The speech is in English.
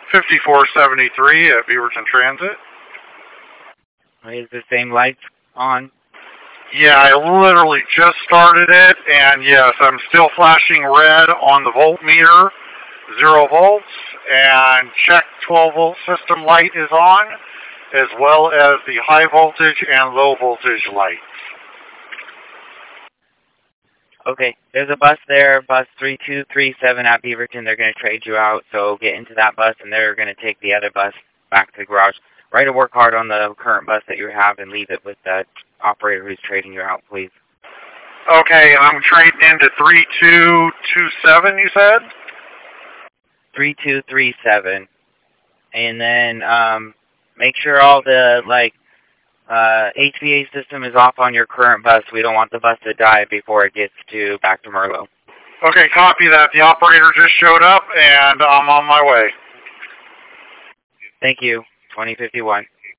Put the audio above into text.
5473 at Beaverton Transit. Is the same lights on? Yeah, I literally just started it, and yes, I'm still flashing red on the voltmeter, 0 volts, and check 12 volt system light is on, as well as the high voltage and low voltage lights. Okay, there's a bus there, bus 3237 at Beaverton. They're going to trade you out, so get into that bus, and they're going to take the other bus back to the garage. Try to work hard on the current bus that you have and leave it with that operator who's trading you out, please. Okay, I'm trading into 3227, you said? 3237. And then make sure all the, HVA system is off on your current bus. We don't want the bus to die before it gets back to Merlo. Okay, copy that. The operator just showed up, and I'm on my way. Thank you. 2051.